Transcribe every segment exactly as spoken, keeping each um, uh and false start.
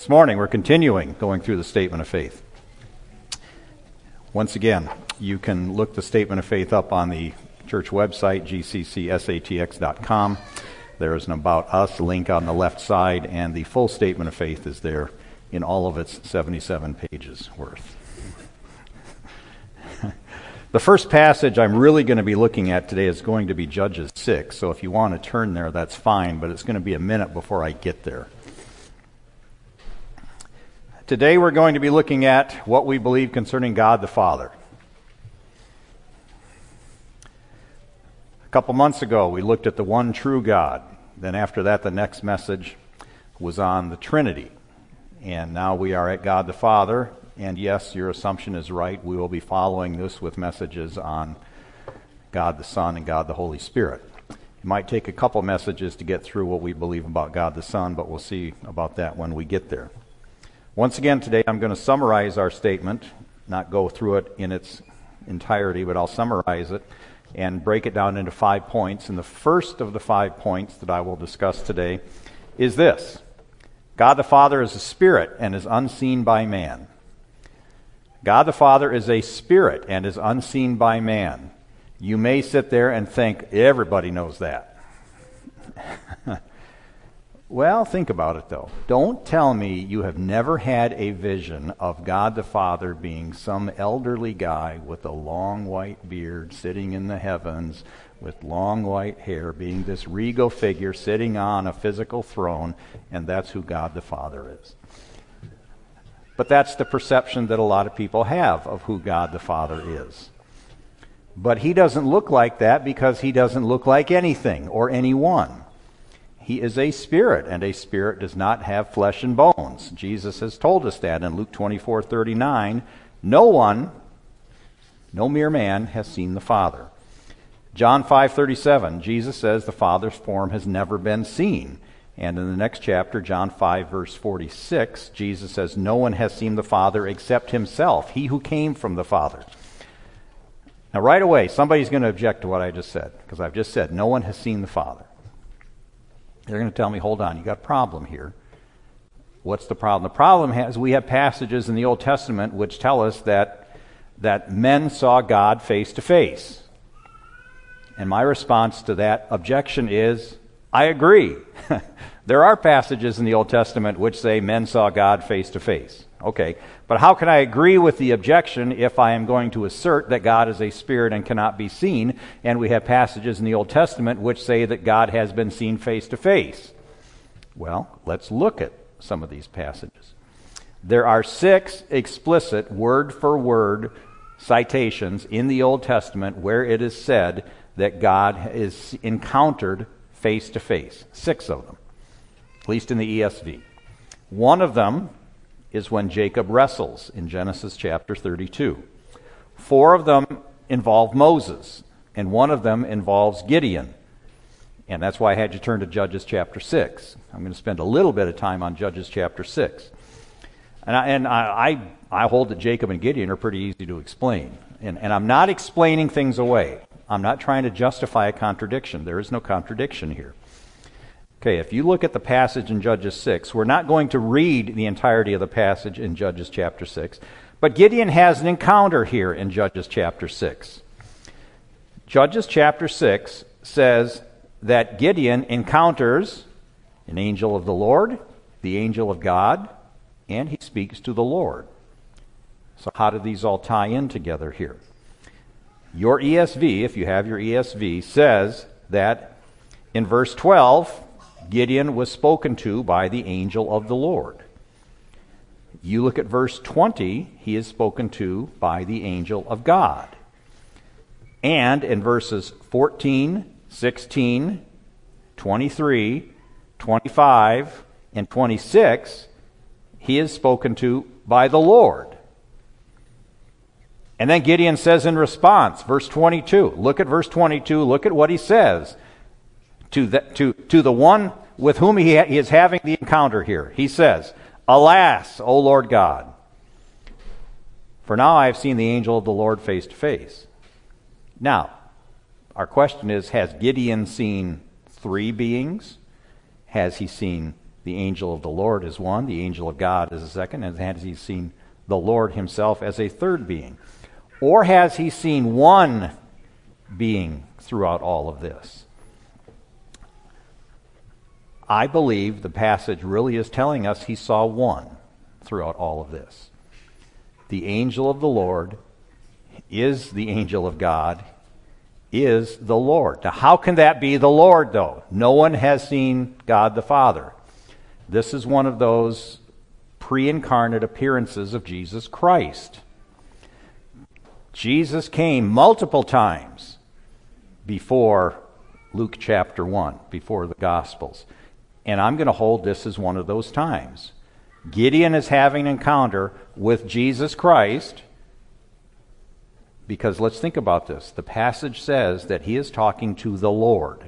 This morning we're continuing going through the Statement of Faith. Once again, you can look the Statement of Faith up on the church website, g c c s a t x dot com. There is an About Us link on the left side, and the full Statement of Faith is there in all of its seventy-seven pages worth. The first passage I'm really going to be looking at today is going to be Judges six, so if you want to turn there, that's fine, but it's going to be a minute before I get there. Today we're going to be looking at what we believe concerning God the Father. A couple months ago we looked at the one true God. Then after that the next message was on the Trinity. And now we are at God the Father. And yes, your assumption is right. We will be following this with messages on God the Son and God the Holy Spirit. It might take a couple messages to get through what we believe about God the Son, but we'll see about that when we get there. Once again today I'm going to summarize our statement, not go through it in its entirety, but I'll summarize it and break it down into five points. And the first of the five points that I will discuss today is this: God the Father is a spirit and is unseen by man. God the Father is a spirit and is unseen by man. You may sit there and think, everybody knows that. Well, think about it though. Don't tell me you have never had a vision of God the Father being some elderly guy with a long white beard sitting in the heavens with long white hair, being this regal figure sitting on a physical throne, and that's who God the Father is. But that's the perception that a lot of people have of who God the Father is. But he doesn't look like that because he doesn't look like anything or anyone. He is a spirit, and a spirit does not have flesh and bones. Jesus has told us that in Luke twenty-four thirty-nine. No one, no mere man, has seen the Father. John five thirty-seven, Jesus says the Father's form has never been seen. And in the next chapter, John five, verse forty-six, Jesus says, no one has seen the Father except himself, he who came from the Father. Now, right away, somebody's going to object to what I just said, because I've just said, no one has seen the Father. They're going to tell me, hold on, you got a problem here. What's the problem? The problem is we have passages in the Old Testament which tell us that, that men saw God face to face. And my response to that objection is, I agree. There are passages in the Old Testament which say men saw God face to face. Okay, but how can I agree with the objection if I am going to assert that God is a spirit and cannot be seen, and we have passages in the Old Testament which say that God has been seen face to face? Well, let's look at some of these passages. There are six explicit word-for-word citations in the Old Testament where it is said that God is encountered face to face. Six of them, at least in the E S V. One of them is when Jacob wrestles in Genesis chapter thirty-two. Four of them involve Moses, and one of them involves Gideon. And that's why I had you turn to Judges chapter six. I'm going to spend a little bit of time on Judges chapter six. And I, and I, I, I hold that Jacob and Gideon are pretty easy to explain. And, and I'm not explaining things away. I'm not trying to justify a contradiction. There is no contradiction here. Okay, if you look at the passage in Judges six, we're not going to read the entirety of the passage in Judges chapter six, but Gideon has an encounter here in Judges chapter six. Judges chapter six says that Gideon encounters an angel of the Lord, the angel of God, and he speaks to the Lord. So how do these all tie in together here? Your E S V, if you have your E S V, says that in verse twelve, Gideon was spoken to by the angel of the Lord. You look at verse twenty, he is spoken to by the angel of God. And in verses fourteen, sixteen, twenty-three, twenty-five, and twenty-six, he is spoken to by the Lord. And then Gideon says in response, verse twenty-two, look at verse twenty-two, look at what he says to the, to, to the one with whom he, ha- he is having the encounter here. He says, alas, O Lord God, for now I have seen the angel of the Lord face to face. Now, our question is, has Gideon seen three beings? Has he seen The angel of the Lord is one, the angel of God is a second, and has he seen the Lord himself as a third being? Or has he seen one being throughout all of this? I believe the passage really is telling us he saw one throughout all of this. The angel of the Lord is the angel of God, is the Lord. Now, how can that be the Lord, though? No one has seen God the Father. This is one of those pre-incarnate appearances of Jesus Christ. Jesus came multiple times before Luke chapter one, before the Gospels. And I'm going to hold this as one of those times. Gideon is having an encounter with Jesus Christ, because let's think about this. The passage says that he is talking to the Lord.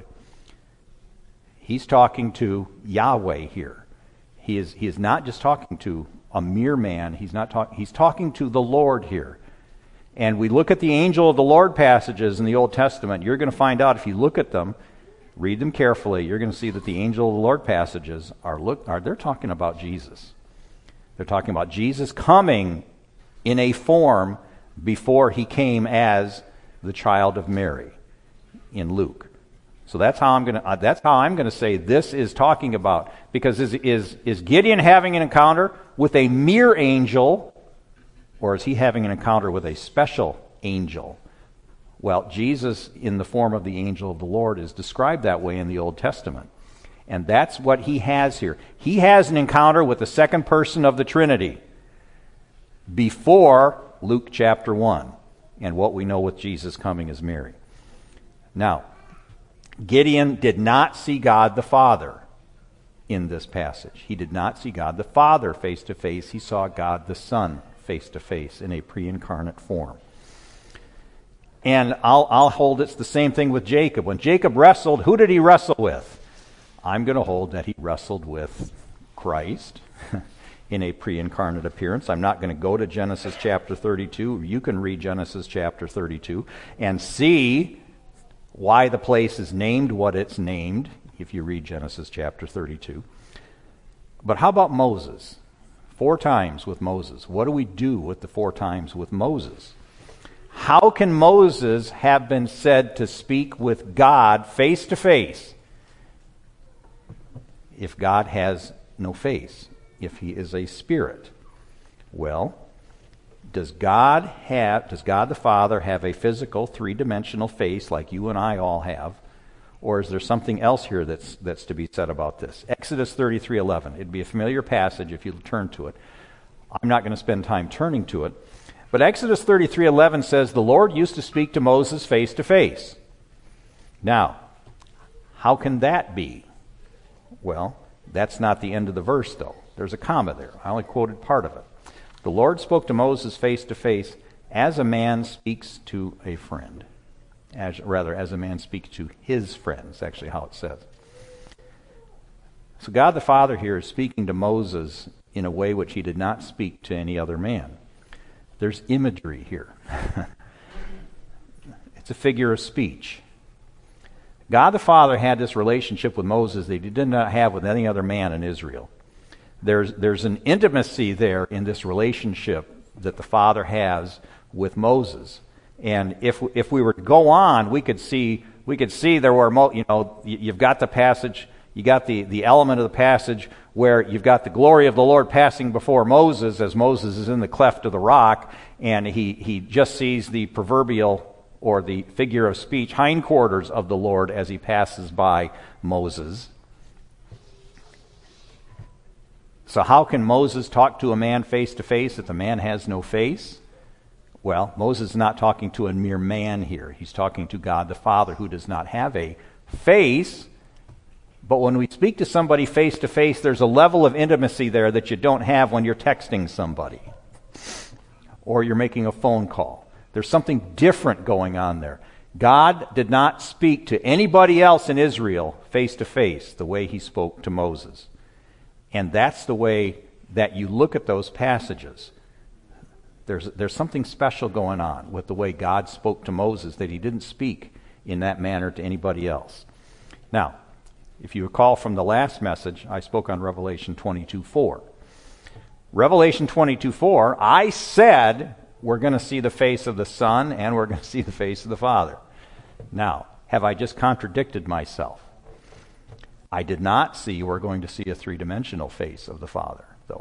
He's talking to Yahweh here. He is, he is not just talking to a mere man. He's not talk, he's talking to the Lord here. And we look at the angel of the Lord passages in the Old Testament. You're going to find out, if you look at them, read them carefully, you're going to see that the angel of the Lord passages are, look, are they're talking about Jesus. They're talking about Jesus coming in a form before he came as the child of Mary in Luke. So that's how I'm going to uh, that's how I'm going to say this is talking about, because is is is Gideon having an encounter with a mere angel, or is he having an encounter with a special angel? Well, Jesus in the form of the angel of the Lord is described that way in the Old Testament. And that's what he has here. He has an encounter with the second person of the Trinity before Luke chapter one, and what we know with Jesus coming as Mary. Now, Gideon did not see God the Father in this passage. He did not see God the Father face to face. He saw God the Son face to face in a pre-incarnate form. And I'll, I'll hold it's the same thing with Jacob. When Jacob wrestled, who did he wrestle with? I'm going to hold that he wrestled with Christ in a pre-incarnate appearance. I'm not going to go to Genesis chapter thirty-two. You can read Genesis chapter thirty-two and see why the place is named what it's named, if you read Genesis chapter thirty-two. But how about Moses? Four times with Moses. What do we do with the four times with Moses? How can Moses have been said to speak with God face to face if God has no face, if he is a spirit? Well, does God have, does God the Father have a physical three-dimensional face like you and I all have? Or is there something else here that's that's to be said about this? Exodus thirty-three eleven. It'd be a familiar passage if you turn to it. I'm not going to spend time turning to it. But Exodus thirty-three eleven says, the Lord used to speak to Moses face to face. Now, how can that be? Well, that's not the end of the verse, though. There's a comma there. I only quoted part of it. The Lord spoke to Moses face to face as a man speaks to a friend. As, rather, as a man speaks to his friend, is actually how it says. So God the Father here is speaking to Moses in a way which he did not speak to any other man. There's imagery here. It's a figure of speech. God the Father had this relationship with Moses that he did not have with any other man in Israel. There's, there's an intimacy there in this relationship that the Father has with Moses. And if if we were to go on, we could see we could see there were, you know, you've got the passage, you got the, the element of the passage where you've got the glory of the Lord passing before Moses as Moses is in the cleft of the rock, and he, he just sees the proverbial or the figure of speech hindquarters of the Lord as he passes by Moses. So how can Moses talk to a man face to face if the man has no face? Well, Moses is not talking to a mere man here. He's talking to God the Father, who does not have a face. But when we speak to somebody face to face, there's a level of intimacy there that you don't have when you're texting somebody or you're making a phone call. There's something different going on there. God did not speak to anybody else in Israel face to face the way he spoke to Moses. And that's the way that you look at those passages. There's, there's something special going on with the way God spoke to Moses that he didn't speak in that manner to anybody else. Now, If you recall from the last message, I spoke on Revelation twenty-two four. Revelation twenty-two four, I said we're going to see the face of the Son and we're going to see the face of the Father. Now, have I just contradicted myself? I did not see we're going to see a three-dimensional face of the Father, though.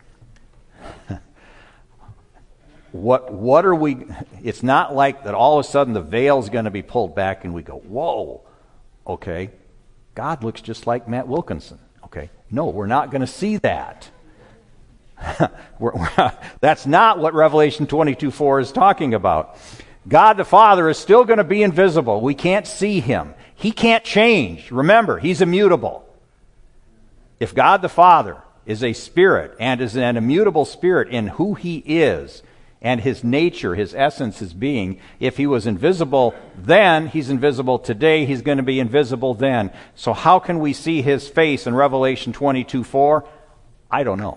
What what are we... It's not like that all of a sudden the veil's going to be pulled back and we go, whoa, okay, God looks just like Matt Wilkinson. Okay, no, we're not going to see that. we're, we're, that's not what Revelation twenty-two four is talking about. God the Father is still going to be invisible. We can't see him. He can't change. Remember, he's immutable. If God the Father is a spirit and is an immutable spirit in who he is and his nature, his essence, his being, if he was invisible then, he's invisible today, he's going to be invisible then. So how can we see his face in Revelation twenty-two four? I don't know.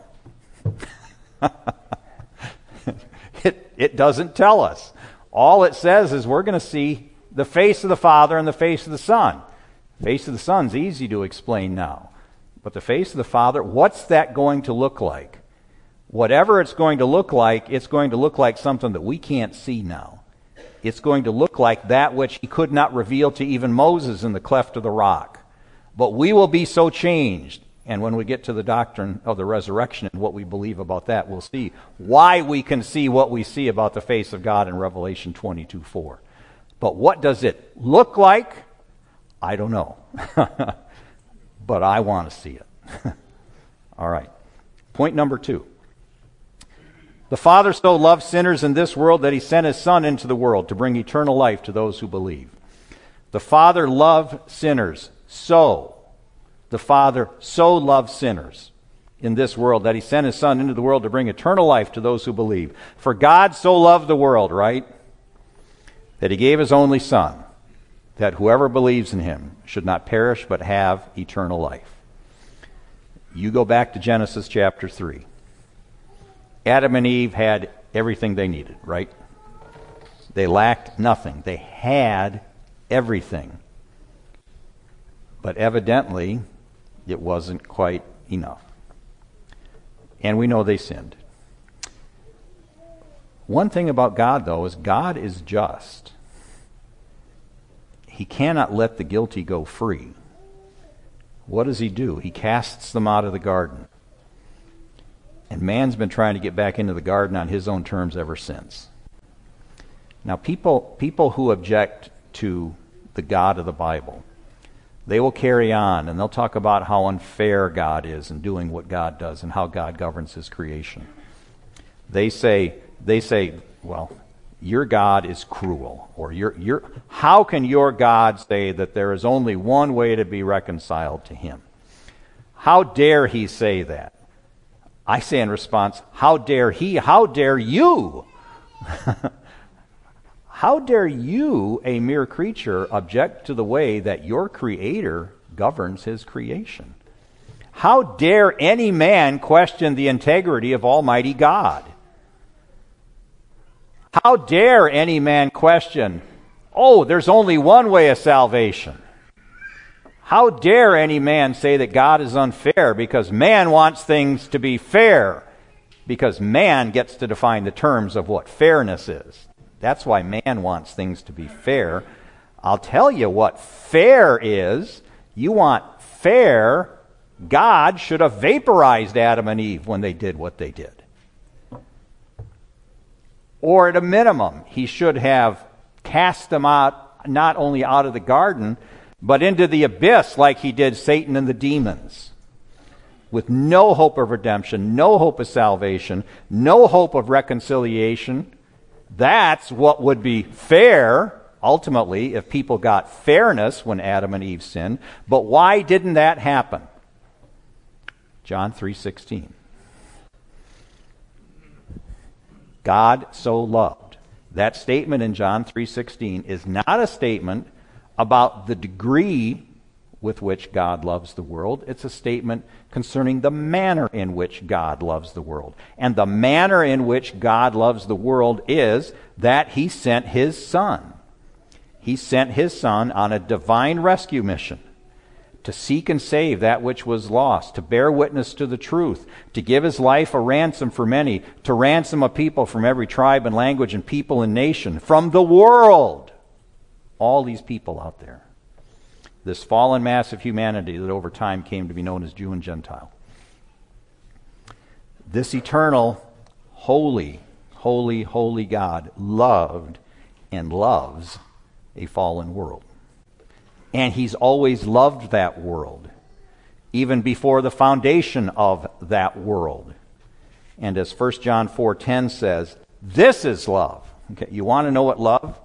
it, it doesn't tell us. All it says is we're going to see the face of the Father and the face of the Son. The face of the Son's easy to explain now. But the face of the Father, what's that going to look like? Whatever it's going to look like, it's going to look like something that we can't see now. It's going to look like that which he could not reveal to even Moses in the cleft of the rock. But we will be so changed. And when we get to the doctrine of the resurrection and what we believe about that, we'll see why we can see what we see about the face of God in Revelation twenty-two four. But what does it look like? I don't know. But I want to see it. All right. Point number two. The Father so loved sinners in this world that he sent his Son into the world to bring eternal life to those who believe. The Father loved sinners so. The Father so loved sinners in this world that he sent his Son into the world to bring eternal life to those who believe. For God so loved the world, right? That he gave his only Son, that whoever believes in him should not perish but have eternal life. You go back to Genesis chapter three. Adam and Eve had everything they needed, right? They lacked nothing. They had everything. But evidently, it wasn't quite enough. And we know they sinned. One thing about God, though, is God is just. He cannot let the guilty go free. What does he do? He casts them out of the garden. And man's been trying to get back into the garden on his own terms ever since. Now, people, people who object to the God of the Bible, they will carry on and they'll talk about how unfair God is in doing what God does and how God governs his creation. They say, they say, well, your God is cruel, or your your how can your God say that there is only one way to be reconciled to him? How dare he say that? I say in response, how dare he, how dare you? How dare you, a mere creature, object to the way that your Creator governs his creation? How dare any man question the integrity of Almighty God? How dare any man question, oh, there's only one way of salvation? How dare any man say that God is unfair because man wants things to be fair, because man gets to define the terms of what fairness is. That's why man wants things to be fair. I'll tell you what fair is. You want fair. God should have vaporized Adam and Eve when they did what they did. Or at a minimum, he should have cast them out, not only out of the garden, but into the abyss like he did Satan and the demons. With no hope of redemption, no hope of salvation, no hope of reconciliation. That's what would be fair, ultimately, if people got fairness when Adam and Eve sinned. But why didn't that happen? John three sixteen. God so loved. That statement in John three sixteen is not a statement about the degree with which God loves the world. It's a statement concerning the manner in which God loves the world. And the manner in which God loves the world is that he sent his Son. He sent his Son on a divine rescue mission to seek and save that which was lost, to bear witness to the truth, to give his life a ransom for many, to ransom a people from every tribe and language and people and nation, from the world. All these people out there. This fallen mass of humanity that over time came to be known as Jew and Gentile. This eternal, holy, holy, holy God loved and loves a fallen world. And he's always loved that world, even before the foundation of that world. And as First John four ten says, this is love. Okay, you want to know what love?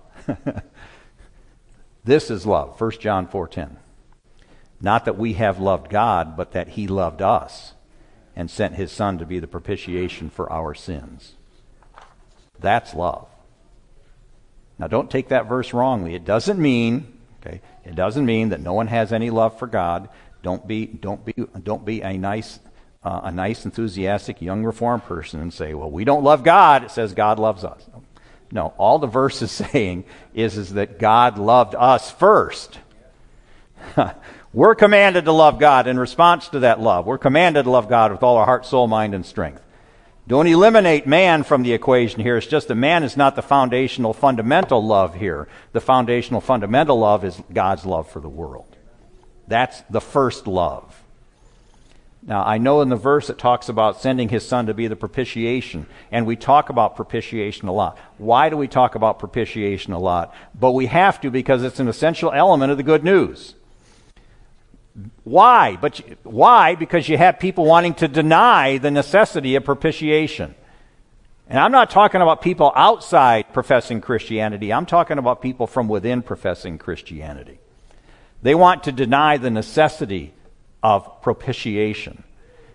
This is love, First John four ten. Not that we have loved God, but that he loved us and sent his Son to be the propitiation for our sins. That's love. Now don't take that verse wrongly. It doesn't mean, okay, it doesn't mean that no one has any love for God. Don't be, don't be, don't be a nice, uh, a nice, enthusiastic young Reformed person and say, "Well, we don't love God." It says God loves us. No, all the verse is saying is, is that God loved us first. We're commanded to love God in response to that love. We're commanded to love God with all our heart, soul, mind, and strength. Don't eliminate man from the equation here. It's just that man is not the foundational, fundamental love here. The foundational, fundamental love is God's love for the world. That's the first love. Now, I know in the verse it talks about sending his Son to be the propitiation, and we talk about propitiation a lot. Why do we talk about propitiation a lot? But we have to, because it's an essential element of the good news. Why? But why? Because you have people wanting to deny the necessity of propitiation. And I'm not talking about people outside professing Christianity. I'm talking about people from within professing Christianity. They want to deny the necessity of propitiation.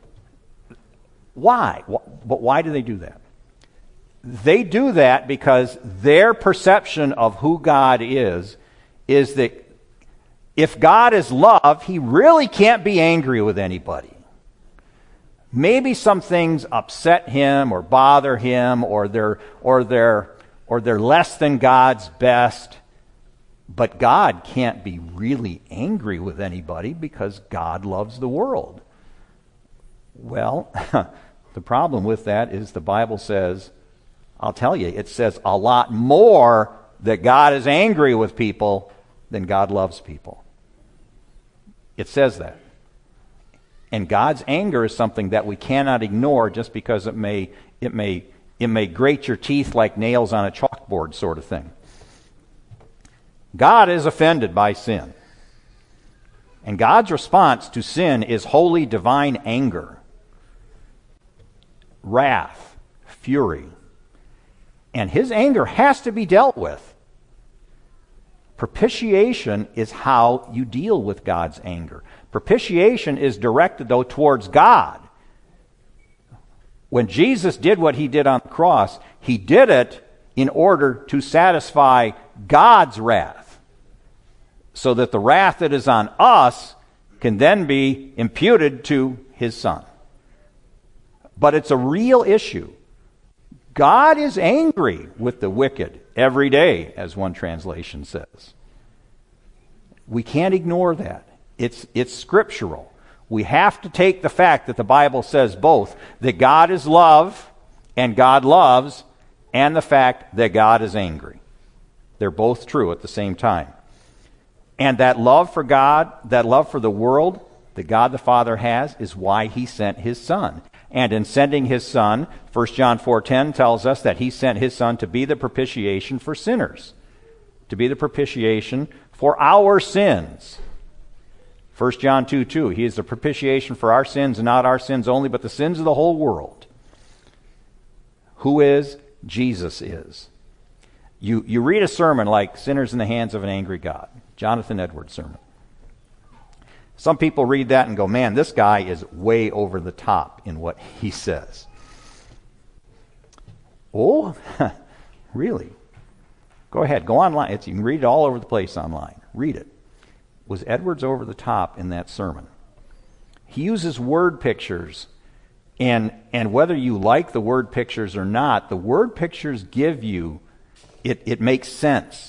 Why? But why do they do that? They do that because their perception of who God is is that if God is love, he really can't be angry with anybody. Maybe some things upset him or bother him, or they're or they're or they're less than God's best. But God can't be really angry with anybody because God loves the world. Well, the problem with that is the Bible says, I'll tell you, it says a lot more that God is angry with people than God loves people. It says that. And God's anger is something that we cannot ignore just because it may it may it may grate your teeth like nails on a chalkboard sort of thing. God is offended by sin. And God's response to sin is holy divine anger, wrath, fury. And his anger has to be dealt with. Propitiation is how you deal with God's anger. Propitiation is directed, though, towards God. When Jesus did what he did on the cross, he did it in order to satisfy God's wrath, so that the wrath that is on us can then be imputed to his Son. But it's a real issue. God is angry with the wicked every day, as one translation says. We can't ignore that. It's, it's scriptural. We have to take the fact that the Bible says both, that God is love and God loves, and the fact that God is angry. They're both true at the same time. And that love for God, that love for the world that God the Father has, is why he sent his Son. And in sending his Son, First John four ten tells us that he sent his Son to be the propitiation for sinners, to be the propitiation for our sins. First John two two, he is the propitiation for our sins, and not our sins only, but the sins of the whole world. Who is? Jesus is. You, you read a sermon like Sinners in the Hands of an Angry God, Jonathan Edwards' sermon. Some people read that and go, man, this guy is way over the top in what he says. Oh, really? Go ahead, go online. It's, you can read it all over the place online. Read it. Was Edwards over the top in that sermon? He uses word pictures, and, and whether you like the word pictures or not, the word pictures give you, it, it makes sense.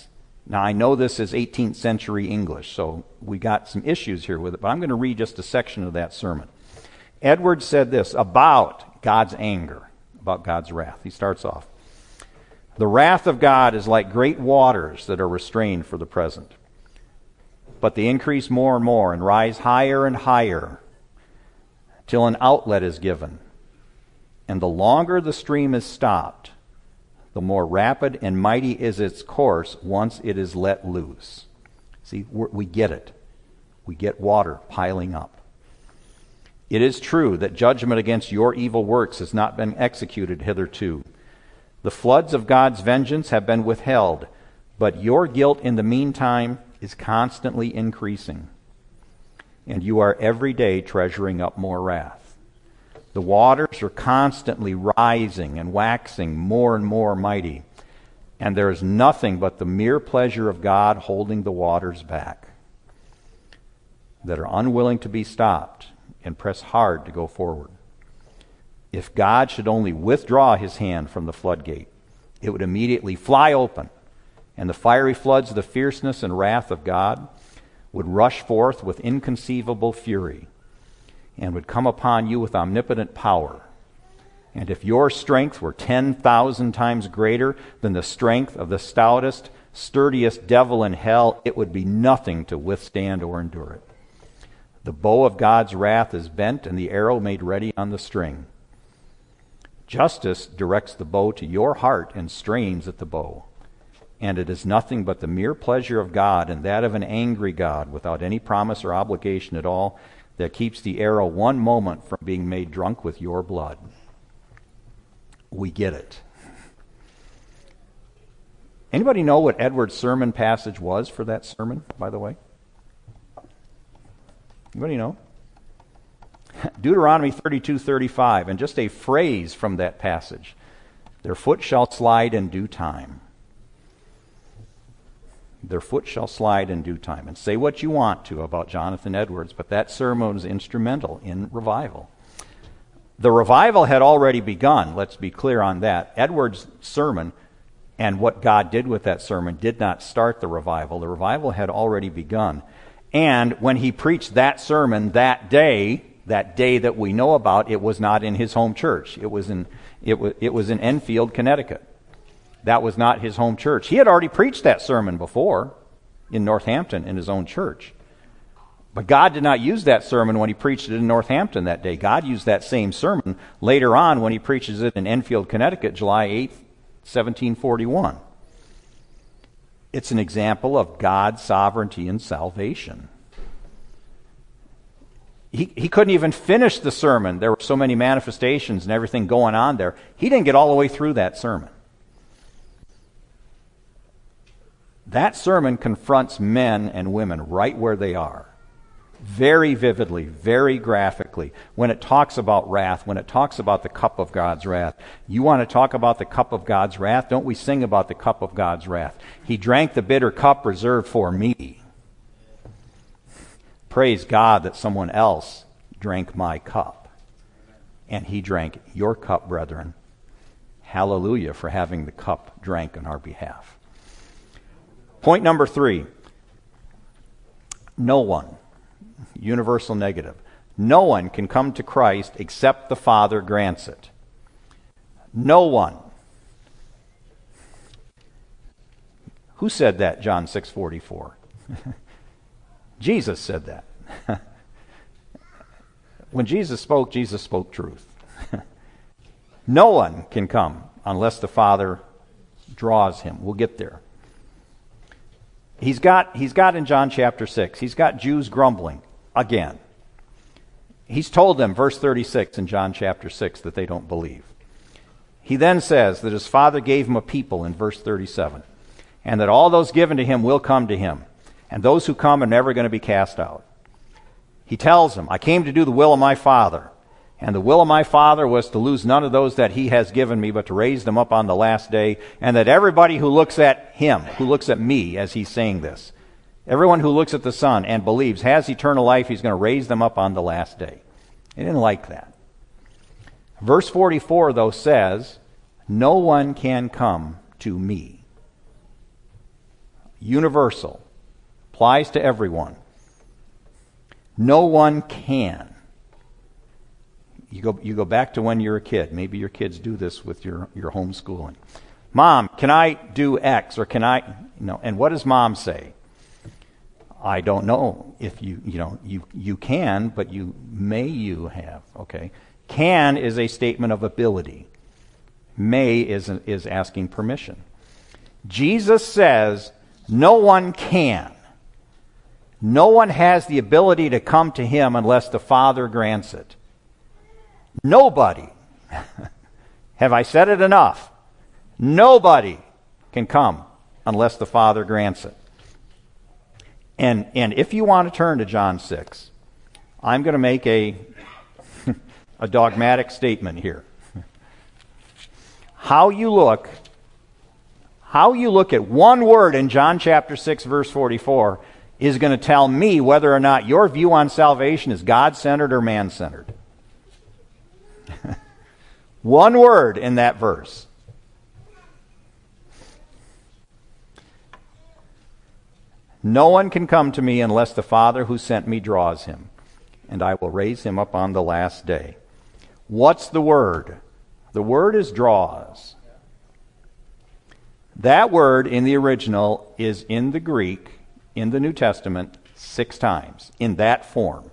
Now, I know this is eighteenth century English, so we got some issues here with it, but I'm going to read just a section of that sermon. Edwards said this about God's anger, about God's wrath. He starts off, "The wrath of God is like great waters that are restrained for the present, but they increase more and more and rise higher and higher till an outlet is given. And the longer the stream is stopped, the more rapid and mighty is its course once it is let loose." See, we're, we get it. We get water piling up. "It is true that judgment against your evil works has not been executed hitherto. The floods of God's vengeance have been withheld, but your guilt in the meantime is constantly increasing, and you are every day treasuring up more wrath. The waters are constantly rising and waxing more and more mighty, and there is nothing but the mere pleasure of God holding the waters back, that are unwilling to be stopped and press hard to go forward. If God should only withdraw his hand from the floodgate, it would immediately fly open, and the fiery floods of the fierceness and wrath of God would rush forth with inconceivable fury, and would come upon you with omnipotent power. And if your strength were ten thousand times greater than the strength of the stoutest, sturdiest devil in hell, it would be nothing to withstand or endure it. The bow of God's wrath is bent and the arrow made ready on the string. Justice directs the bow to your heart and strains at the bow. And it is nothing but the mere pleasure of God and that of an angry God without any promise or obligation at all that keeps the arrow one moment from being made drunk with your blood." We get it. Anybody know what Edwards' sermon passage was for that sermon, by the way? Anybody know? Deuteronomy thirty-two thirty-five, and just a phrase from that passage. "Their foot shall slide in due time." Their foot shall slide in due time. And say what you want to about Jonathan Edwards, but that sermon was instrumental in revival. The revival had already begun, let's be clear on that. Edwards' sermon and what God did with that sermon did not start the revival. The revival had already begun. And when he preached that sermon that day, that day that we know about, it was not in his home church. It was in, it was, it was in Enfield, Connecticut. That was not his home church. He had already preached that sermon before in Northampton in his own church. But God did not use that sermon when he preached it in Northampton that day. God used that same sermon later on when he preaches it in Enfield, Connecticut, July eighth, seventeen forty-one. It's an example of God's sovereignty and salvation. He, he couldn't even finish the sermon. There were so many manifestations and everything going on there. He didn't get all the way through that sermon. That sermon confronts men and women right where they are, very vividly, very graphically. When it talks about wrath, when it talks about the cup of God's wrath, you want to talk about the cup of God's wrath? Don't we sing about the cup of God's wrath? He drank the bitter cup reserved for me. Praise God that someone else drank my cup. And he drank your cup, brethren. Hallelujah for having the cup drank on our behalf. Point number three. No one, universal negative, no one can come to Christ except the Father grants it. No one. Who said that, John six forty-four? Jesus said that. When Jesus spoke, Jesus spoke truth. No one can come unless the Father draws him. We'll get there. He's got, he's got in John chapter six, he's got Jews grumbling again. He's told them, verse thirty-six in John chapter six, that they don't believe. He then says that his Father gave him a people in verse thirty-seven, and that all those given to him will come to him, and those who come are never going to be cast out. He tells them, I came to do the will of my Father, and the will of my Father was to lose none of those that he has given me, but to raise them up on the last day, and that everybody who looks at him, who looks at me as he's saying this, everyone who looks at the Son and believes has eternal life, he's going to raise them up on the last day. He didn't like that. Verse forty-four, though, says, no one can come to me. universal, applies to everyone. No one can. You go, you go back to when you're a kid. Maybe your kids do this with your, your homeschooling. Mom, can I do X, or can I, no, and what does mom say? I don't know if you, you know, you, you can, but you may you have, okay? Can is a statement of ability. May is, is asking permission. Jesus says no one can. No one has the ability to come to him unless the Father grants it. Nobody. Have I said it enough? Nobody can come unless the Father grants it. And, and if you want to turn to John six, I'm going to make a, a dogmatic statement here. How you look, how you look at one word in John chapter six, verse forty-four, is going to tell me whether or not your view on salvation is God-centered or man-centered. One word in that verse. No one can come to me unless the Father who sent me draws him, and I will raise him up on the last day. What's the word? The word is draws. That word in the original is in the Greek, in the New Testament, six times, in that form.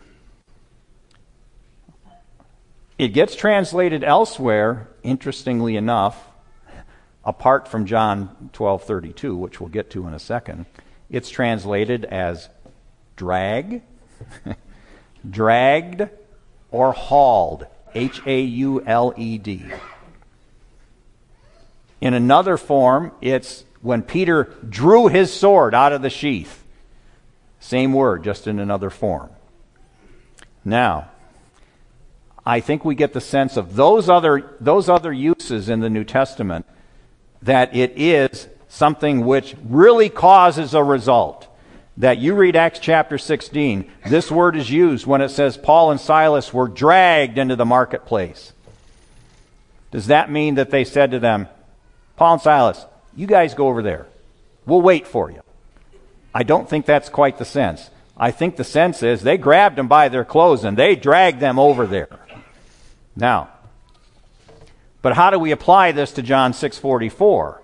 It gets translated elsewhere, interestingly enough, apart from John twelve thirty-two, which we'll get to in a second. It's translated as drag, dragged, or hauled, H A U L E D. In another form, it's when Peter drew his sword out of the sheath. Same word, just in another form. Now, I think we get the sense of those other, those other uses in the New Testament, that it is something which really causes a result. That you read Acts chapter sixteen, this word is used when it says Paul and Silas were dragged into the marketplace. Does that mean that they said to them, Paul and Silas, you guys go over there. We'll wait for you. I don't think that's quite the sense. I think the sense is they grabbed them by their clothes and they dragged them over there. Now, but how do we apply this to John six forty-four?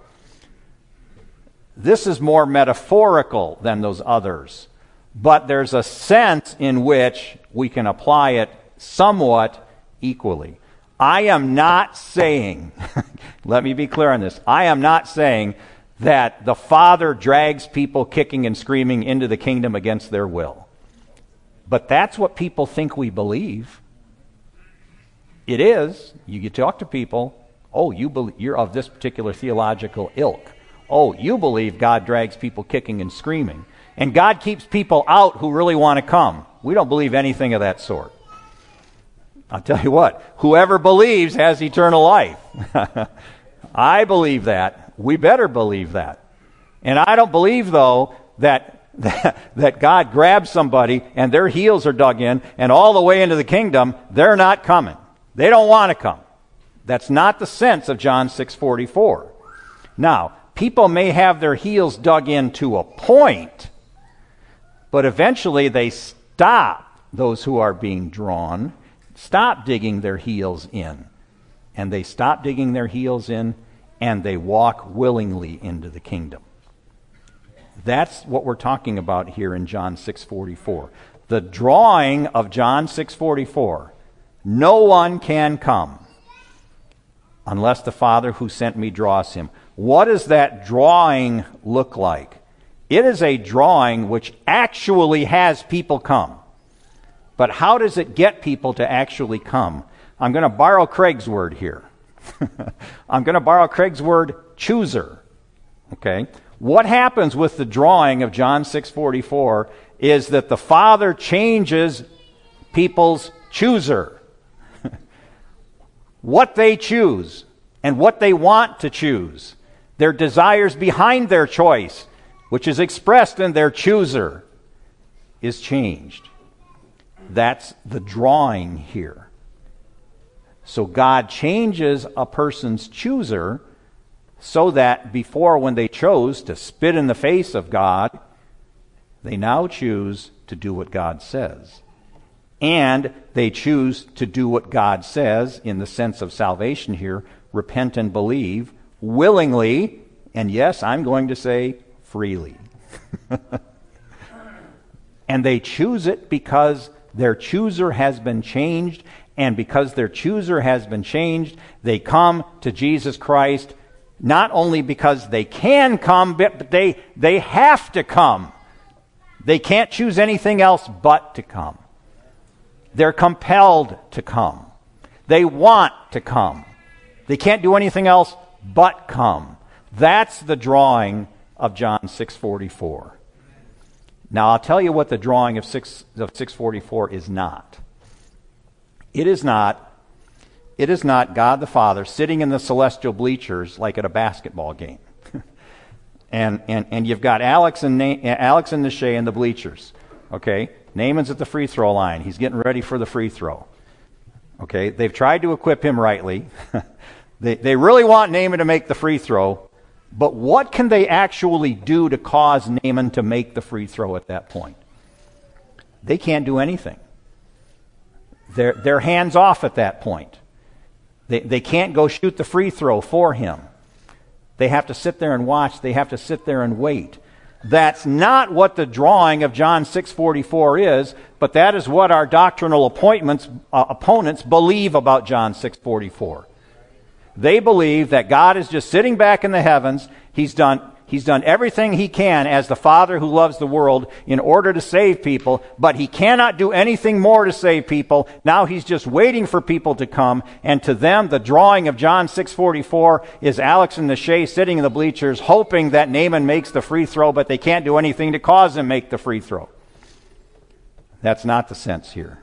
This is more metaphorical than those others, but there's a sense in which we can apply it somewhat equally. I am not saying, let me be clear on this, I am not saying that the Father drags people kicking and screaming into the kingdom against their will. But that's what people think we believe. It is. You talk to people, oh, you believe, you're of this particular theological ilk. Oh, you believe God drags people kicking and screaming. And God keeps people out who really want to come. We don't believe anything of that sort. I'll tell you what, whoever believes has eternal life. I believe that. We better believe that. And I don't believe, though, that, that, that God grabs somebody and their heels are dug in and all the way into the kingdom, they're not coming. They don't want to come. That's not the sense of John six forty-four. Now, people may have their heels dug in to a point, but eventually they stop, those who are being drawn, stop digging their heels in. And they stop digging their heels in, and they walk willingly into the kingdom. That's what we're talking about here in John six forty-four. The drawing of John six forty-four. No one can come unless the Father who sent me draws him. What does that drawing look like? It is a drawing which actually has people come. But how does it get people to actually come? I'm going to borrow Craig's word here. I'm going to borrow Craig's word, chooser. Okay? What happens with the drawing of John six forty-four is that the Father changes people's chooser. What they choose and what they want to choose. Their desires behind their choice, which is expressed in their chooser, is changed. That's the drawing here. So God changes a person's chooser so that before, when they chose to spit in the face of God, they now choose to do what God says. And they choose to do what God says in the sense of salvation here, repent and believe, willingly, and yes, I'm going to say freely. And they choose it because their chooser has been changed, and because their chooser has been changed, they come to Jesus Christ, not only because they can come, but they, they have to come. They can't choose anything else but to come. They're compelled to come. They want to come. They can't do anything else but come. That's the drawing of John six forty-four. Now, I'll tell you what the drawing of six of six forty-four is not. It is not, it is not God the Father sitting in the celestial bleachers like at a basketball game. and, and and you've got Alex and Na- Alex and Nashay in the bleachers. Okay? Naaman's at the free throw line. He's getting ready for the free throw. Okay? They've tried to equip him rightly. they they really want Naaman to make the free throw. But what can they actually do to cause Naaman to make the free throw at that point? They can't do anything. They're, they're hands off at that point. They, they can't go shoot the free throw for him. They have to sit there and watch. They have to sit there and wait. That's not what the drawing of John six forty-four is, but that is what our doctrinal appointments, uh, opponents believe about John six forty-four. They believe that God is just sitting back in the heavens. He's done, he's done everything he can as the Father who loves the world in order to save people, but he cannot do anything more to save people. Now he's just waiting for people to come. And to them, the drawing of John six forty-four is Alex and Nashay sitting in the bleachers hoping that Naaman makes the free throw, but they can't do anything to cause him make the free throw. That's not the sense here.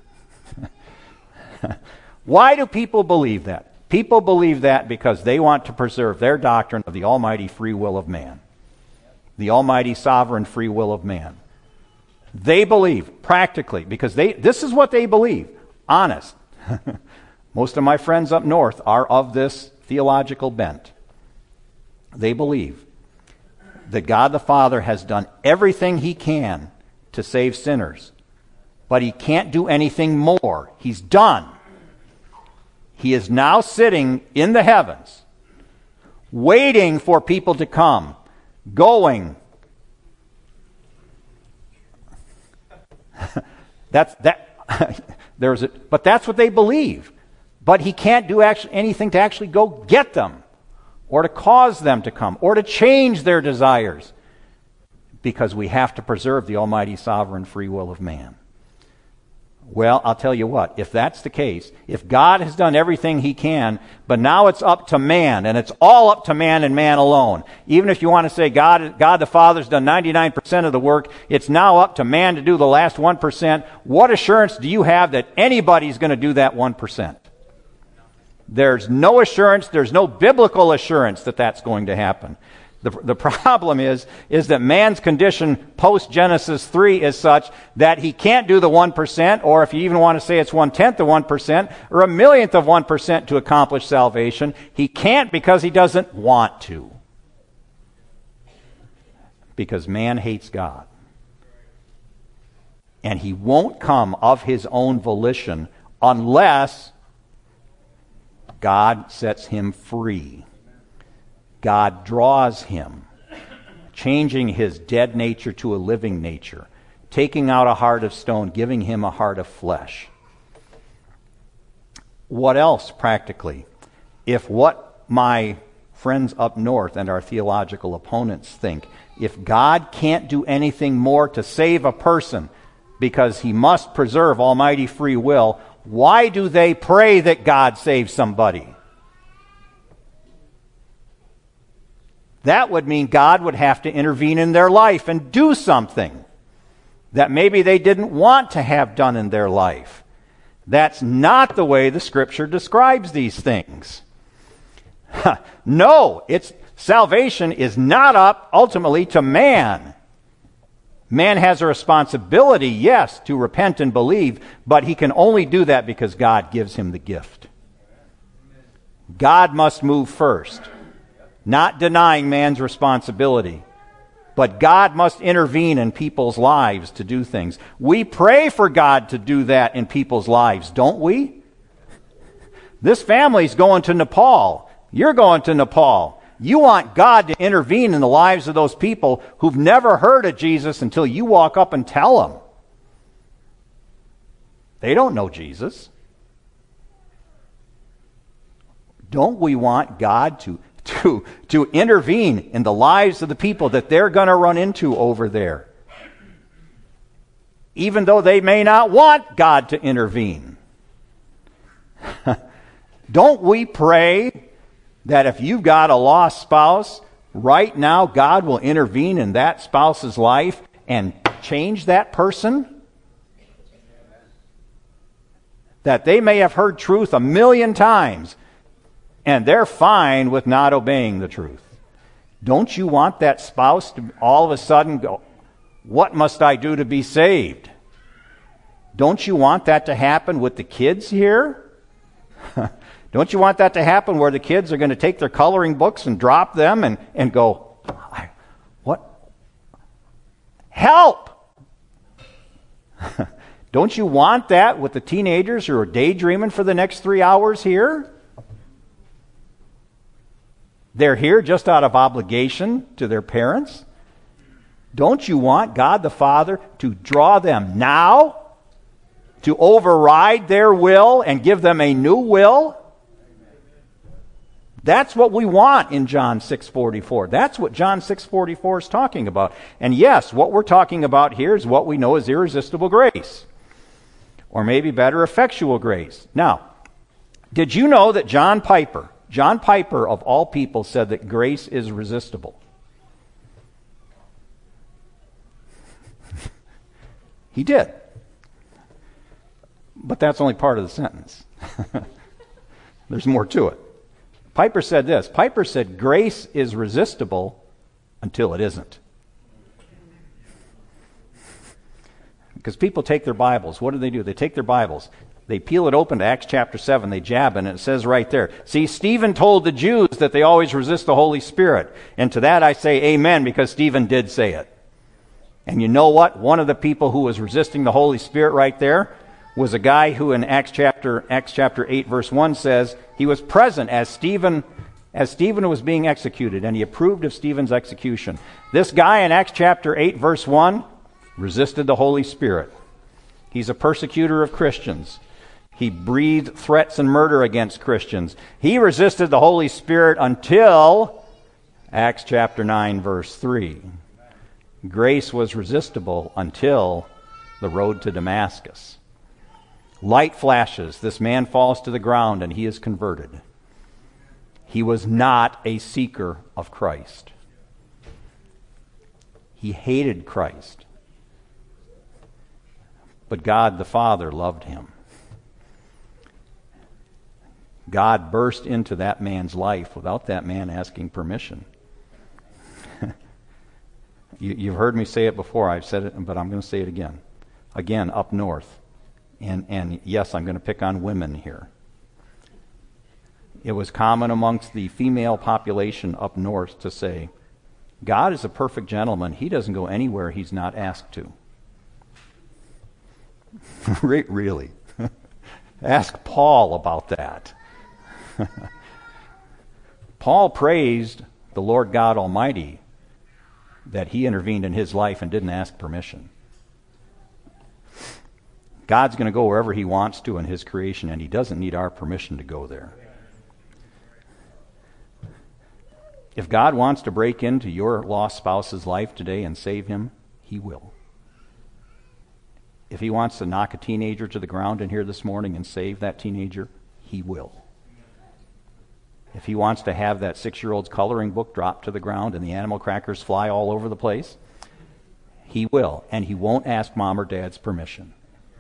Why do people believe that? People believe that because they want to preserve their doctrine of the almighty free will of man. The almighty sovereign free will of man. They believe, practically, because they this is what they believe. Honest. Most of my friends up north are of this theological bent. They believe that God the Father has done everything he can to save sinners, but he can't do anything more. He's done. He is now sitting in the heavens, waiting for people to come, going. that's that. There's a, but that's what they believe. But he can't do actually anything to actually go get them, or to cause them to come, or to change their desires, because we have to preserve the almighty sovereign free will of man. Well, I'll tell you what, if that's the case, if God has done everything he can, but now it's up to man, and it's all up to man and man alone. Even if you want to say God, God the Father's done ninety-nine percent of the work, it's now up to man to do the last one percent. What assurance do you have that anybody's going to do that one percent? There's no assurance, there's no biblical assurance that that's going to happen. The, the problem is, is that man's condition post-Genesis three is such that he can't do the one percent, or if you even want to say it's one-tenth of one percent, or a millionth of one percent to accomplish salvation. He can't because he doesn't want to. Because man hates God. And he won't come of his own volition unless God sets him free. God draws him, changing his dead nature to a living nature, taking out a heart of stone, giving him a heart of flesh. What else, practically? If what my friends up north and our theological opponents think, if God can't do anything more to save a person because he must preserve almighty free will, why do they pray that God save somebody? That would mean God would have to intervene in their life and do something that maybe they didn't want to have done in their life. That's not the way the Scripture describes these things. No, it's salvation is not up ultimately to man. Man has a responsibility, yes, to repent and believe, but he can only do that because God gives him the gift. God must move first. not denying man's responsibility. But God must intervene in people's lives to do things. We pray for God to do that in people's lives, don't we? This family's going to Nepal. You're going to Nepal. You want God to intervene in the lives of those people who've never heard of Jesus until you walk up and tell them. They don't know Jesus. Don't we want God to, to, to intervene in the lives of the people that they're going to run into over there? Even though they may not want God to intervene. Don't we pray that if you've got a lost spouse, right now God will intervene in that spouse's life and change that person? That they may have heard truth a million times, and they're fine with not obeying the truth. Don't you want that spouse to all of a sudden go, what must I do to be saved? Don't you want that to happen with the kids here? Don't you want that to happen where the kids are going to take their coloring books and drop them and, and go, what? Help! Don't you want that with the teenagers who are daydreaming for the next three hours here? They're here just out of obligation to their parents. Don't you want God the Father to draw them now, to override their will and give them a new will? That's what we want in John six forty-four. That's what John six forty-four is talking about. And yes, what we're talking about here is what we know as irresistible grace. Or maybe better, effectual grace. Now, did you know that John Piper, John Piper of all people, said that grace is resistible? He did. But that's only part of the sentence. There's more to it. Piper said this. Piper said, grace is resistible until it isn't. Because people take their Bibles. What do they do? They take their Bibles. They peel it open to Acts chapter seven. They jab it, and it says right there, see, Stephen told the Jews that they always resist the Holy Spirit. And to that I say amen, because Stephen did say it. And you know what? One of the people who was resisting the Holy Spirit right there was a guy who in Acts chapter Acts chapter eight verse one says he was present as Stephen as Stephen was being executed, and he approved of Stephen's execution. This guy in Acts chapter eight verse one resisted the Holy Spirit. He's a persecutor of Christians. He breathed threats and murder against Christians. He resisted the Holy Spirit until Acts chapter nine verse three. Grace was resistible until the road to Damascus. Light flashes. This man falls to the ground and he is converted. He was not a seeker of Christ. He hated Christ. But God the Father loved him. God burst into that man's life without that man asking permission. you, you've heard me say it before. I've said it, but I'm going to say it again. Again, up north. And, and yes, I'm going to pick on women here. It was common amongst the female population up north to say, God is a perfect gentleman. He doesn't go anywhere he's not asked to. Really? Ask Paul about that. Paul praised the Lord God Almighty that he intervened in his life and didn't ask permission. God's going to go wherever he wants to in his creation, and he doesn't need our permission to go there. If God wants to break into your lost spouse's life today and save him, he will. If he wants to knock a teenager to the ground in here this morning and save that teenager, he will. If he wants to have that six-year-old's coloring book drop to the ground and the animal crackers fly all over the place, he will. And he won't ask mom or dad's permission.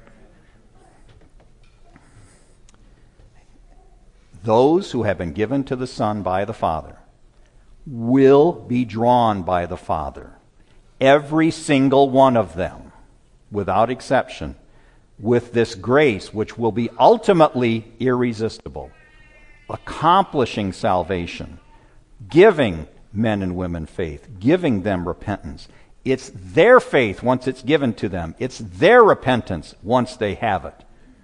Those who have been given to the Son by the Father will be drawn by the Father. Every single one of them, without exception, with this grace which will be ultimately irresistible, accomplishing salvation, giving men and women faith, giving them repentance. It's their faith once it's given to them. It's their repentance once they have it.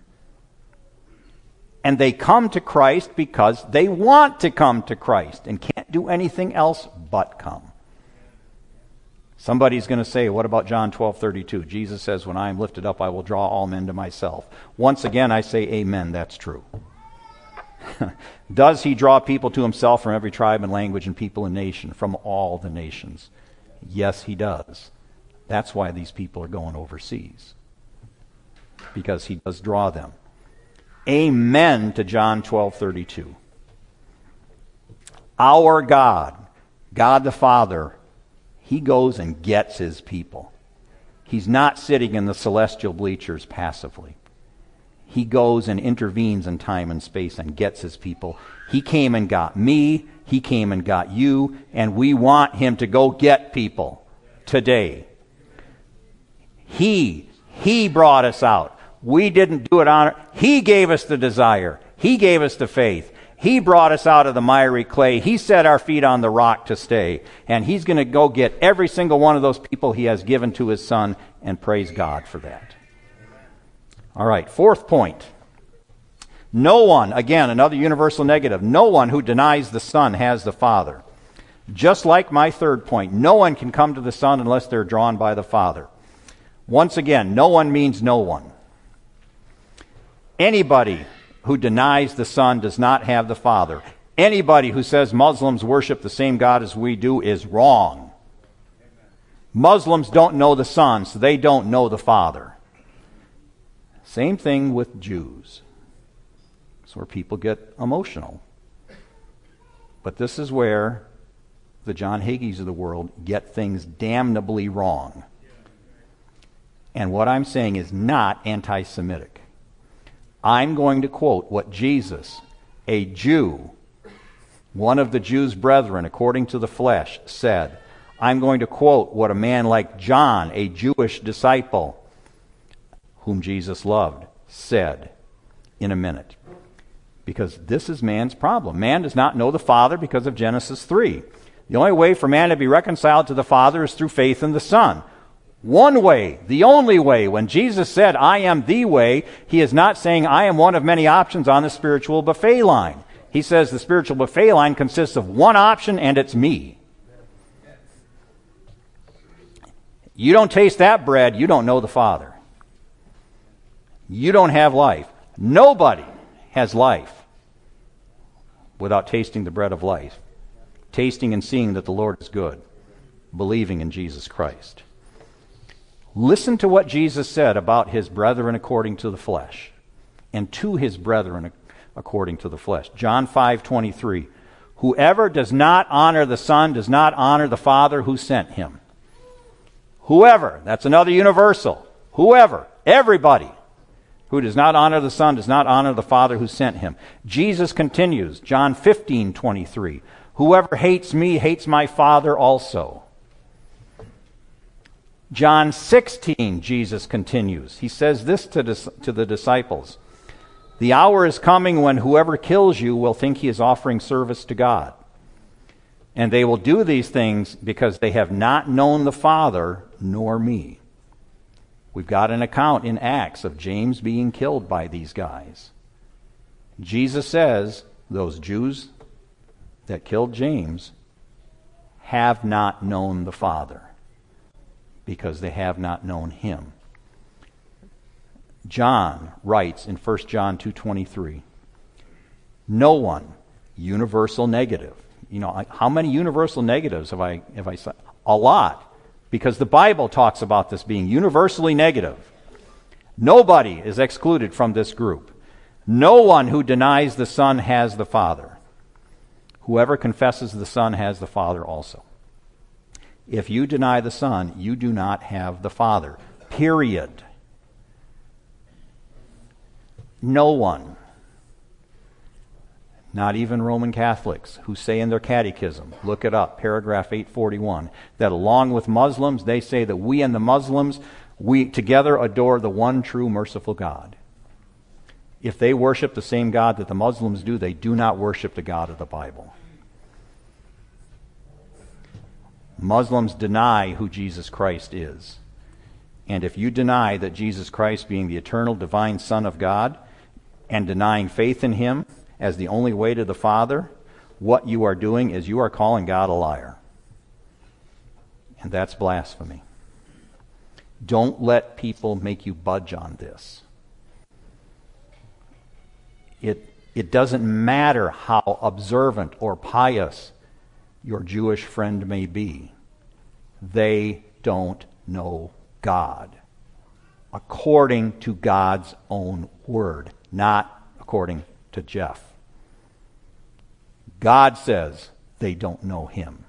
And they come to Christ because they want to come to Christ and can't do anything else but come. Somebody's going to say, what about John twelve thirty-two? Jesus says, when I am lifted up, I will draw all men to myself. Once again, I say, amen, that's true. Does he draw people to himself from every tribe and language and people and nation, from all the nations? Yes, he does. That's why these people are going overseas, because he does draw them. Amen to John twelve thirty-two. Our God, God the Father, he goes and gets his people. He's not sitting in the celestial bleachers passively. He goes and intervenes in time and space and gets his people. He came and got me. He came and got you. And we want him to go get people today. He, he brought us out. We didn't do it on. He gave us the desire. He gave us the faith. He brought us out of the miry clay. He set our feet on the rock to stay. And he's going to go get every single one of those people he has given to his Son, and praise God for that. All right, fourth point. No one, again, another universal negative, no one who denies the Son has the Father. Just like my third point, no one can come to the Son unless they're drawn by the Father. Once again, no one means no one. Anybody who denies the Son does not have the Father. Anybody who says Muslims worship the same God as we do is wrong. Muslims don't know the Son, so they don't know the Father. Same thing with Jews. It's where people get emotional. But this is where the John Hagees of the world get things damnably wrong. And what I'm saying is not anti-Semitic. I'm going to quote what Jesus, a Jew, one of the Jews' brethren, according to the flesh, said. I'm going to quote what a man like John, a Jewish disciple, whom Jesus loved, said in a minute. Because this is man's problem. Man does not know the Father because of Genesis three. The only way for man to be reconciled to the Father is through faith in the Son. One way, the only way. When Jesus said, I am the way, he is not saying, I am one of many options on the spiritual buffet line. He says the spiritual buffet line consists of one option, and it's me. You don't taste that bread, you don't know the Father. You don't have life. Nobody has life without tasting the bread of life, tasting and seeing that the Lord is good, believing in Jesus Christ. Listen to what Jesus said about his brethren according to the flesh, and to his brethren according to the flesh. John five twenty-three. Whoever does not honor the Son does not honor the Father who sent him. Whoever, that's another universal. Whoever, everybody who does not honor the Son does not honor the Father who sent him. Jesus continues, John fifteen twenty-three. Whoever hates me hates my Father also. John sixteen, Jesus continues. He says this to, dis- to the disciples. The hour is coming when whoever kills you will think he is offering service to God. And they will do these things because they have not known the Father nor me. We've got an account in Acts of James being killed by these guys. Jesus says those Jews that killed James have not known the Father because they have not known him. John writes in First John two twenty-three, no one, universal negative. You know, how many universal negatives have I have I said? A lot. Because the Bible talks about this being universally negative. Nobody is excluded from this group. No one who denies the Son has the Father. Whoever confesses the Son has the Father also. If you deny the Son, you do not have the Father. Period. No one. Not even Roman Catholics who say in their catechism, look it up, paragraph eight forty-one, that along with Muslims, they say that we and the Muslims, we together adore the one true merciful God. If they worship the same God that the Muslims do, they do not worship the God of the Bible. Muslims deny who Jesus Christ is. And if you deny that Jesus Christ being the eternal divine Son of God and denying faith in him as the only way to the Father, what you are doing is you are calling God a liar. And that's blasphemy. Don't let people make you budge on this. It, it doesn't matter how observant or pious your Jewish friend may be. They don't know God according to God's own word, not according to Jeff. God says they don't know him.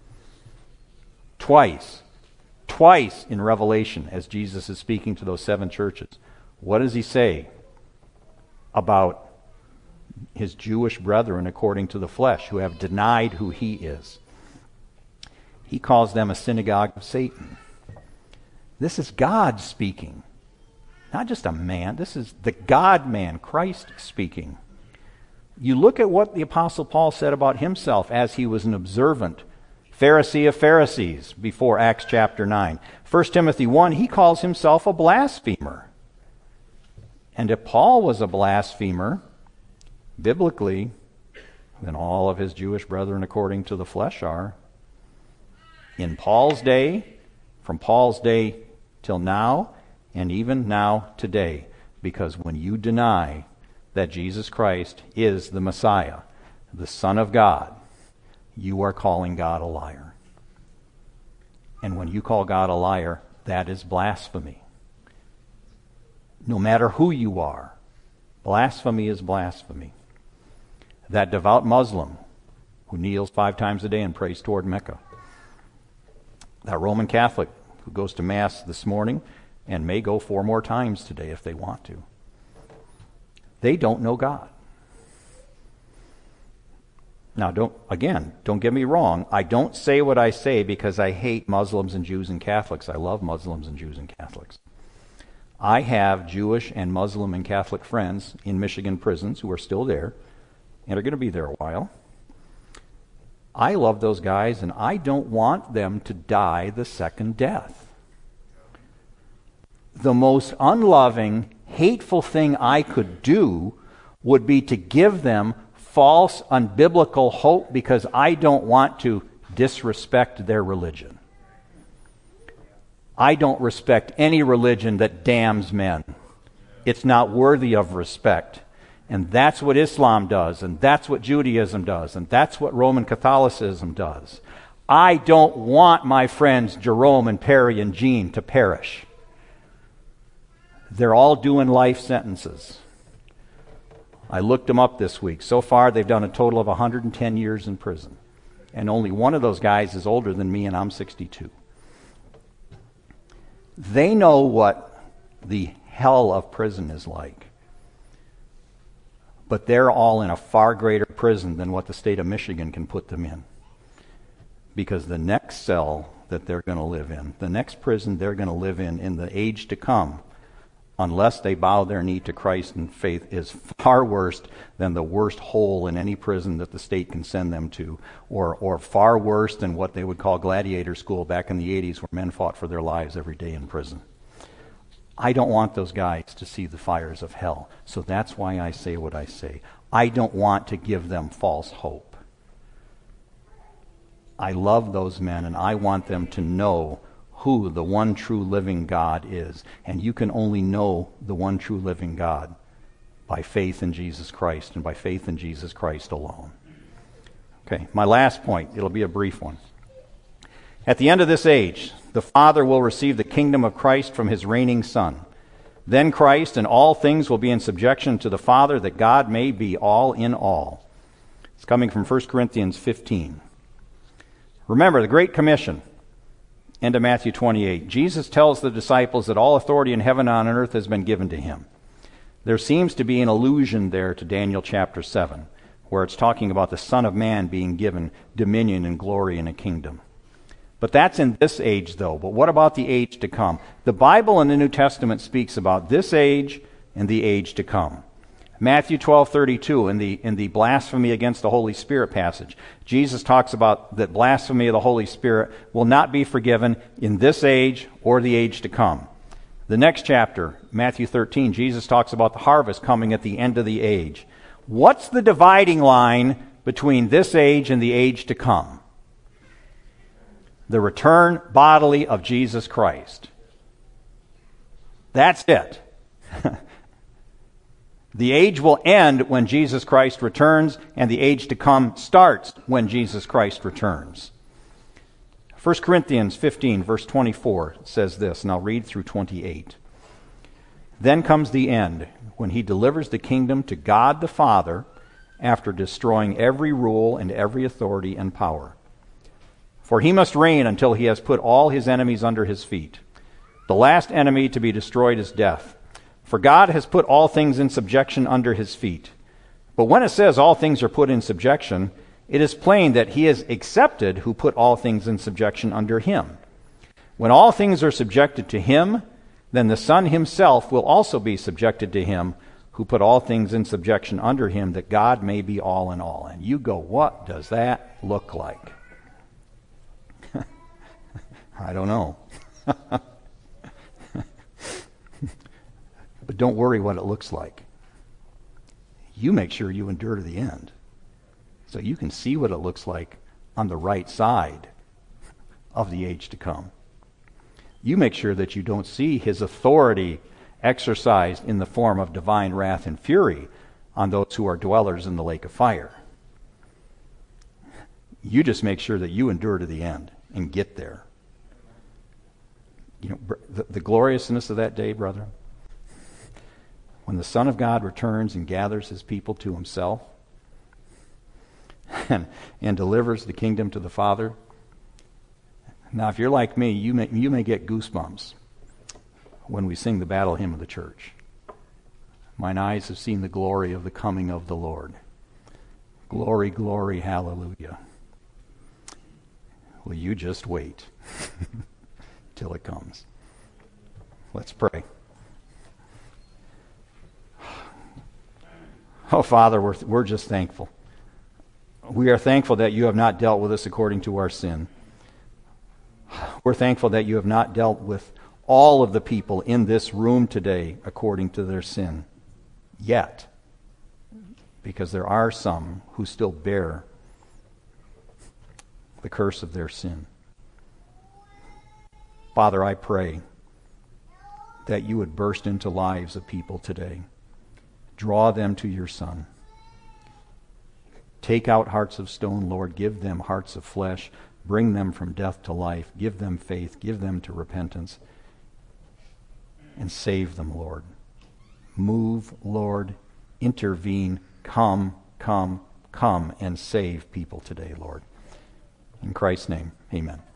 Twice, twice in Revelation, as Jesus is speaking to those seven churches, what does he say about his Jewish brethren according to the flesh who have denied who he is? He calls them a synagogue of Satan. This is God speaking, not just a man. This is the God-man, Christ speaking. You look at what the Apostle Paul said about himself as he was an observant Pharisee of Pharisees before Acts chapter nine. First Timothy one, he calls himself a blasphemer. And if Paul was a blasphemer, biblically, then all of his Jewish brethren according to the flesh are. In Paul's day, from Paul's day till now, and even now today, because when you deny that Jesus Christ is the Messiah, the Son of God, you are calling God a liar. And when you call God a liar, that is blasphemy. No matter who you are, blasphemy is blasphemy. That devout Muslim who kneels five times a day and prays toward Mecca. That Roman Catholic who goes to Mass this morning and may go four more times today if they want to. They don't know God. Now, don't again, don't get me wrong. I don't say what I say because I hate Muslims and Jews and Catholics. I love Muslims and Jews and Catholics. I have Jewish and Muslim and Catholic friends in Michigan prisons who are still there and are going to be there a while. I love those guys, and I don't want them to die the second death. The most unloving, hateful thing I could do would be to give them false, unbiblical hope because I don't want to disrespect their religion. I don't respect any religion that damns men. It's not worthy of respect. And that's what Islam does, and that's what Judaism does, and that's what Roman Catholicism does. I don't want my friends Jerome and Perry and Jean to perish. They're all doing life sentences. I looked them up this week. So far, they've done a total of one hundred ten years in prison. And only one of those guys is older than me, and I'm sixty-two. They know what the hell of prison is like. But they're all in a far greater prison than what the state of Michigan can put them in. Because the next cell that they're going to live in, the next prison they're going to live in in the age to come, unless they bow their knee to Christ in faith, is far worse than the worst hole in any prison that the state can send them to, or, or far worse than what they would call gladiator school back in the eighties, where men fought for their lives every day in prison. I don't want those guys to see the fires of hell, so that's why I say what I say. I don't want to give them false hope. I love those men, and I want them to know who the one true living God is. And you can only know the one true living God by faith in Jesus Christ and by faith in Jesus Christ alone. Okay, my last point, it'll be a brief one. At the end of this age, the Father will receive the kingdom of Christ from his reigning Son. Then Christ and all things will be in subjection to the Father, that God may be all in all. It's coming from First Corinthians fifteen. Remember the Great Commission. End of Matthew twenty-eight. Jesus tells the disciples that all authority in heaven and on earth has been given to him. There seems to be an allusion there to Daniel chapter seven, where it's talking about the Son of Man being given dominion and glory and a kingdom. But that's in this age, though. But what about the age to come? The Bible in the New Testament speaks about this age and the age to come. Matthew twelve thirty-two, in the, in the blasphemy against the Holy Spirit passage, Jesus talks about that blasphemy of the Holy Spirit will not be forgiven in this age or the age to come. The next chapter, Matthew thirteen, Jesus talks about the harvest coming at the end of the age. What's the dividing line between this age and the age to come? The return bodily of Jesus Christ. That's it. The age will end when Jesus Christ returns, and the age to come starts when Jesus Christ returns. First Corinthians fifteen, verse twenty-four says this, and I'll read through twenty-eight. Then comes the end, when he delivers the kingdom to God the Father, after destroying every rule and every authority and power. For he must reign until he has put all his enemies under his feet. The last enemy to be destroyed is death. For God has put all things in subjection under his feet. But when it says all things are put in subjection, it is plain that he is accepted who put all things in subjection under him. When all things are subjected to him, then the Son himself will also be subjected to him who put all things in subjection under him, that God may be all in all. And you go, what does that look like? I don't know. But don't worry what it looks like. You make sure you endure to the end, so you can see what it looks like on the right side of the age to come. You make sure that you don't see his authority exercised in the form of divine wrath and fury on those who are dwellers in the lake of fire. You just make sure that you endure to the end and get there. You know, the, the gloriousness of that day, brother, when the Son of God returns and gathers his people to himself and, and delivers the kingdom to the Father. Now, if you're like me, you may, you may get goosebumps when we sing the battle hymn of the church. Mine eyes have seen the glory of the coming of the Lord. Glory, glory, hallelujah. Well, you just wait till it comes. Let's pray. Oh, Father, we're, we're just thankful. We are thankful that you have not dealt with us according to our sin. We're thankful that you have not dealt with all of the people in this room today according to their sin yet, because there are some who still bear the curse of their sin. Father, I pray that you would burst into lives of people today. Draw them to your Son. Take out hearts of stone, Lord. Give them hearts of flesh. Bring them from death to life. Give them faith. Give them to repentance. And save them, Lord. Move, Lord. Intervene. Come, come, come and save people today, Lord. In Christ's name, amen.